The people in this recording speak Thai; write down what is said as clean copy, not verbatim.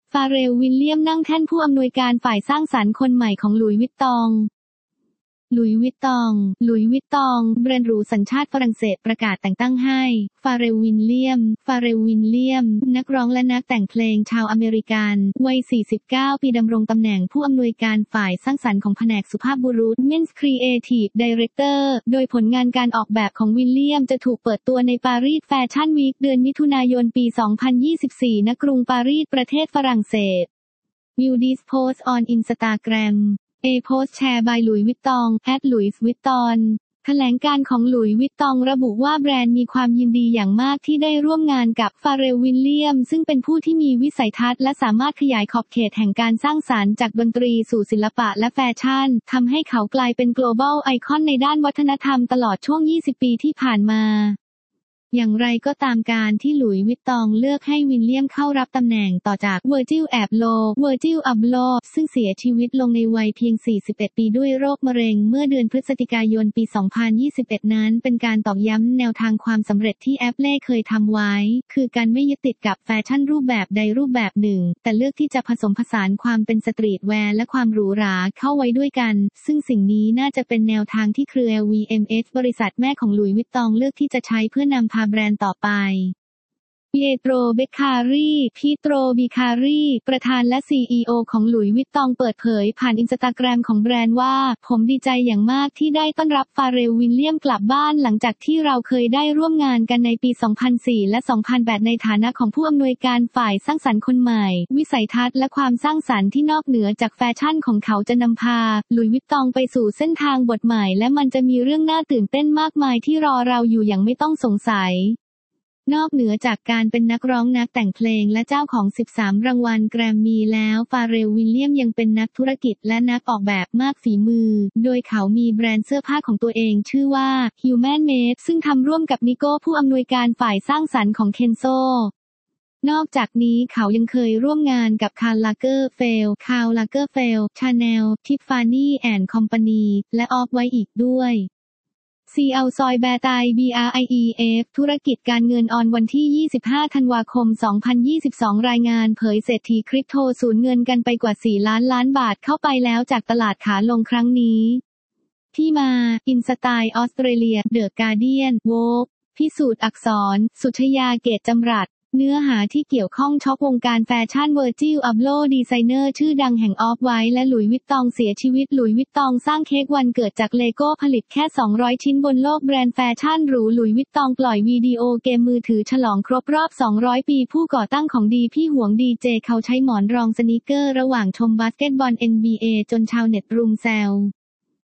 ฟาเรล วิลเลียมนั่งแท่นผู้อำนวยการฝ่ายสร้างสรรค์คนใหม่ของหลุยส์วิตตองหลุยส์วิตตองแบรนด์หรูสัญชาติฝรั่งเศสประกาศแต่งตั้งให้ฟาเรล วิลเลียมนักร้องและนักแต่งเพลงชาวอเมริกันวัย49 ปีดำรงตำแหน่งผู้อำนวยการฝ่ายสร้างสรรค์ของแผนกสุภาพบุรุษ Men's Creative Director โดยผลงานการออกแบบของวิลเลียมจะถูกเปิดตัวในปารีสแฟชั่นวีคเดือนมิถุนายนปี 2024 ณ กรุงปารีสประเทศฝรั่งเศส View this post on Instagram A post share by Louis Vuitton @Louis Vuitton แถลงการของหลุยส์วิตตองระบุว่าแบรนด์มีความยินดีอย่างมากที่ได้ร่วมงานกับฟาเรล วิลเลียมซึ่งเป็นผู้ที่มีวิสัยทัศน์และสามารถขยายขอบเขตแห่งการสร้างสรรค์จากดนตรีสู่ศิลปะและแฟชั่นทำให้เขากลายเป็น global icon ในด้านวัฒนธรรมตลอดช่วง 20 ปีที่ผ่านมาอย่างไรก็ตามการที่หลุยส์วิตตองเลือกให้วิลเลียมเข้ารับตำแหน่งต่อจากเวอร์จิล แอบโลซึ่งเสียชีวิตลงในวัยเพียง 41 ปีด้วยโรคมะเร็งเมื่อเดือนพฤศจิกายนปี 2021 นั้นเป็นการตอกย้ำแนวทางความสำเร็จที่แอปเล่เคยทำไว้คือการไม่ยึดติดกับแฟชั่นรูปแบบใดรูปแบบหนึ่งแต่เลือกที่จะผสมผสานความเป็นสตรีทแวร์และความหรูหราเข้าไว้ด้วยกันซึ่งสิ่งนี้น่าจะเป็นแนวทางที่เครือ LVMH บริษัทแม่ของหลุยส์วิตตองเลือกที่จะใช้เพื่อนำพาแบรนด์ต่อไปปีโตร บิคารีประธานและ CEO ของหลุยส์วิตตองเปิดเผยผ่านอินสตาแกรมของแบรนด์ว่าผมดีใจอย่างมากที่ได้ต้อนรับฟาเรล วิลเลียมกลับบ้านหลังจากที่เราเคยได้ร่วมงานกันในปี 2004 และ 2008 ในฐานะของผู้อำนวยการฝ่ายสร้างสรรค์คนใหม่วิสัยทัศน์และความสร้างสรรค์ที่นอกเหนือจากแฟชั่นของเขาจะนำพาหลุยส์วิตตองไปสู่เส้นทางบทใหม่และมันจะมีเรื่องน่าตื่นเต้นมากมายที่รอเราอยู่อย่างไม่ต้องสงสัยนอกเหนือจากการเป็นนักร้องนักแต่งเพลงและเจ้าของ 13 รางวัลแกรมมี่แล้วฟาเรล วิลเลียมยังเป็นนักธุรกิจและนักออกแบบมากฝีมือโดยเขามีแบรนด์เสื้อผ้าของตัวเองชื่อว่า Human Made ซึ่งทำร่วมกับนิโก้ผู้อำนวยการฝ่ายสร้างสรรค์ของ Kenzo นอกจากนี้เขายังเคยร่วมงานกับ Karl Lagerfeld Chanel Tiffany & Company และ Off-White อีกด้วยCL ซอยแบร์ไต BRIEF ธุรกิจการเงินออนวันที่ 25 ธันวาคม 2022 รายงานเผยเศรษฐีคริปโตสูญเงินกันไปกว่า 4 ล้านล้านบาทเข้าไปแล้วจากตลาดขาลงครั้งนี้ที่มา อินสไตล์ออสเตรเลีย เดอะการ์เดียน โวกพิสูจน์อักษร สุชยาเกตจำรัดเนื้อหาที่เกี่ยวข้องช็อกวงการแฟชั่นเวอร์จิล อับโลดีไซเนอร์ชื่อดังแห่งออฟไวท์และหลุยส์วิตตองเสียชีวิตหลุยส์วิตตองสร้างเค้กวันเกิดจากเลโก้ผลิตแค่ 200 ชิ้นบนโลกแบรนด์แฟชั่นหรูหลุยส์วิตตองปล่อยวิดีโอเกมมือถือฉลองครบรอบ 200 ปีผู้ก่อตั้งของดีพี่หวงดีเจเขาใช้หมอนรองสนีกเกอร์ระหว่างชมบาสเกตบอล NBA จนชาวเน็ตรุมแซว